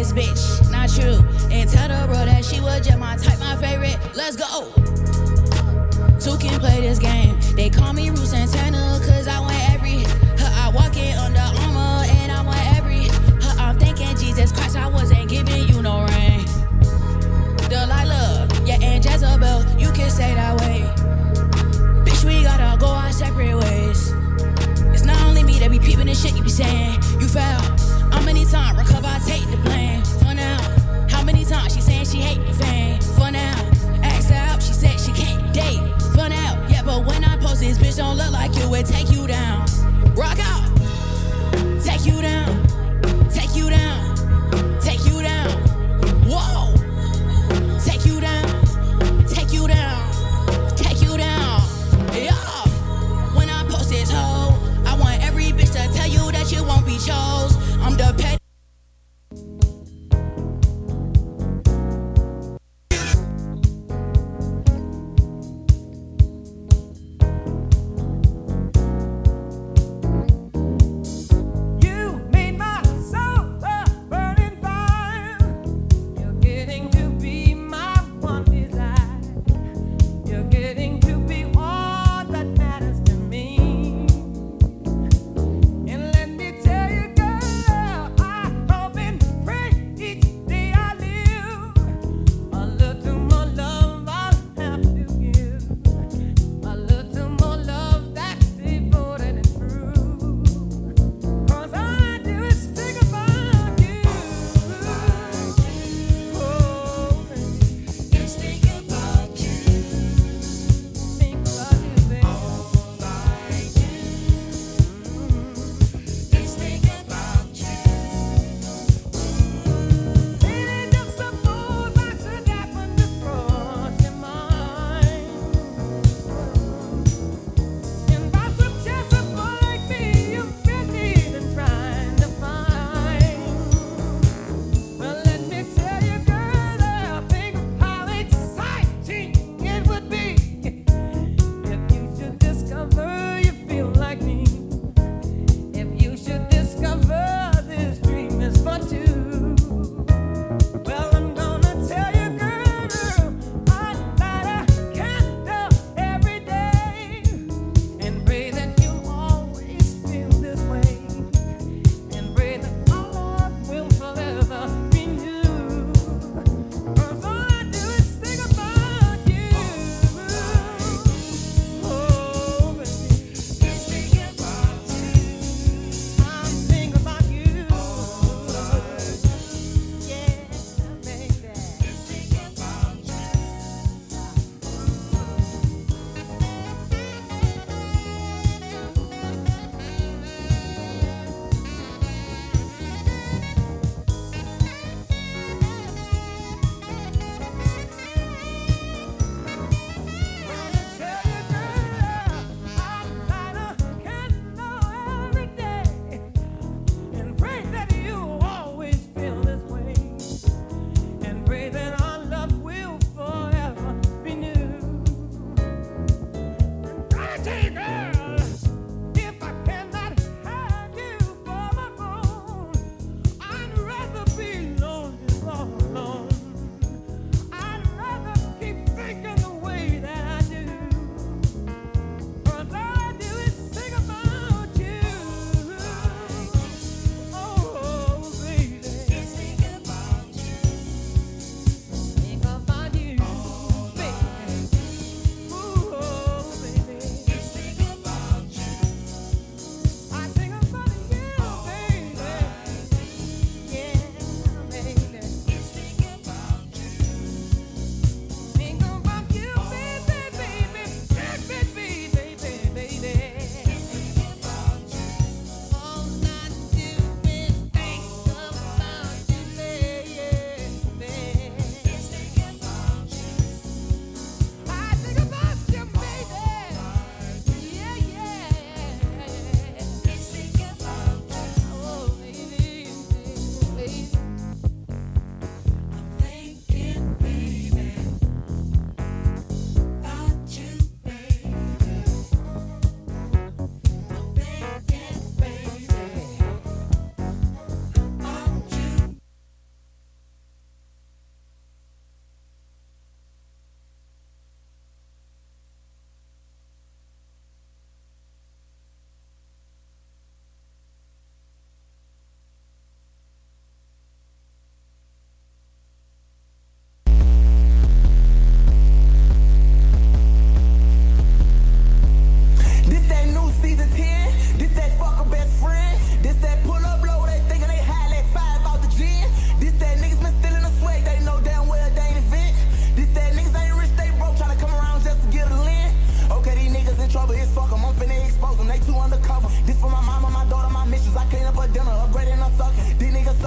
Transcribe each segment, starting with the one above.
this bitch, not true. And tell the bro that she was just my type, my favorite. Let's go. Two can play this game. They call me Rue Santana, cause I went every. I walk in Under Armour, and I went every. I'm thinking Jesus Christ, I wasn't giving you no rain. Delilah, yeah, and Jezebel, you can say that way. Bitch, we gotta go our separate ways. It's not only me that be peeping the shit you be saying. You fell. How many times recover, I take the blame. For now. How many times she saying she hate the fame? For now. Asked her out, she said she can't date. For now. Yeah, but when I post this bitch don't look like you, it take you down.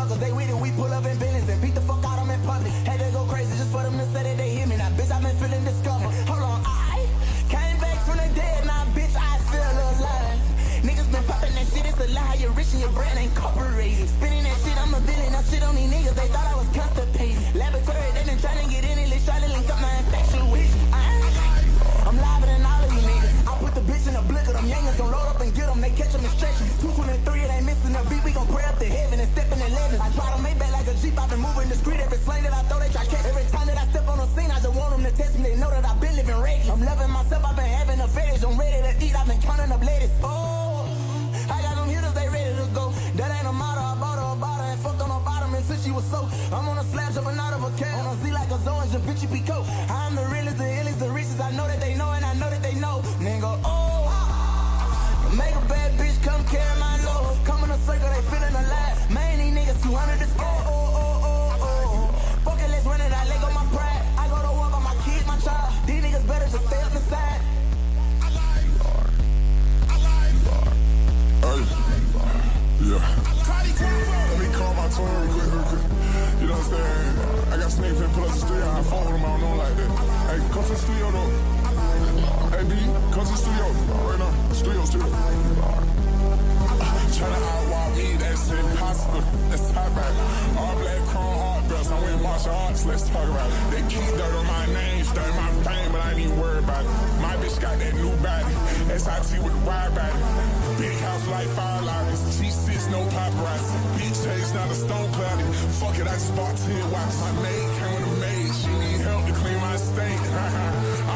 suckers, they with it, we pull up in business and beat the fuck out of them in public. Had to go crazy just for them to say that they hear me. Now, bitch, I've been feeling discovered. Hold on, I came back from the dead, now, bitch, I feel alive. Niggas been popping that shit, it's a lie. How you rich and your brand ain't corporated. Spinning that shit, I'm a villain. I shit on these niggas, they thought I was constipated. Laboratory, they been trying to get in it, they try to link up my infection with. I'm live than all of you niggas. I put the bitch in a blicker, them youngins gon' load up and get them, they catch them and stretch them. 223, it ain't missing a beat, we gon' pray up to heaven and step in the legends. I try to make back like a Jeep, I've been moving discreet. Every slang that I throw, they try catch. Every time that I step on the scene, I just want them to test me, they know that I've been living regular. I'm loving myself, I've been having a fetish, I'm ready to eat, I've been counting up lettuce. Oh, I got them hitters, they ready to go. That ain't a model, I bought her a bottle and fucked on her bottom until she was so. I'm on a slab, jumping out of a cat, on a Z like a Zoe, and bitchy Pico. I'm the realest, the illest, the richest, I know that they know and I know that they know. Nigga, oh, make a bad bitch come carry my load. Come in a circle, they feeling alive. Man, these niggas 200 to score. Oh. Fuck it, let's run it, I let go my pride. I go to war by my kids, my child. These niggas better just stay up the side. Yeah. Let me call my tone real quick. You know what I'm saying? I got Snake Pit pull up the studio. I fuck with him, I don't know like that. Hey, come to the studio though. Hey, B, come to the studio. Right now. Studio. Tryna outwalk me, that's impossible. Let's talk about it. All black chrome hard belts, I'm with martial arts, let's talk about it. They keep dirt on my name, stir my fame, but I ain't even worried about it. My bitch got that new body, SIT with the wide body. Big house like fire lines, T6, no paparazzi. Beach chase, not a stone cloudy. Fuck it, I just bought 10 watches. My maid came with a maid, she need help to clean my estate. I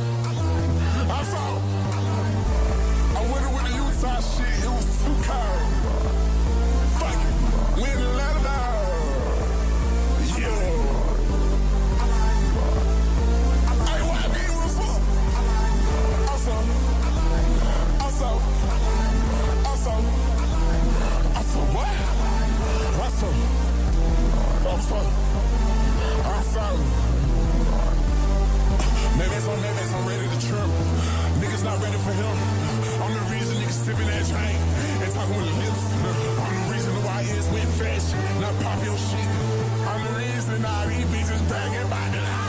went with the Utah shit, it was too cold. Fuck it, win the letter. Yeah. Hey, why be with the fuck? Also, what? Maybe I'm ready to trip. Niggas not ready for him. I'm the reason niggas sipping that drink and talking with lips. I'm the reason why it's went fashion, not pop your shit. I'm the reason all these bitches bragging about the lie.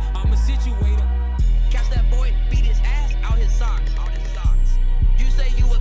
Catch that boy, beat his ass out his socks. You say you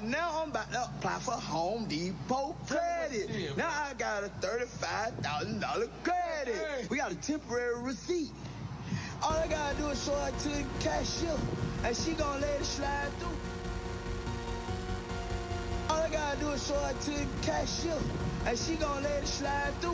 Now I'm about to apply for Home Depot credit. Now I got a $35,000 credit. We got a temporary receipt. All I gotta do is show her to the cashier, and she gon' let it slide through. All I gotta do is show her to the cashier, and she gon' let it slide through.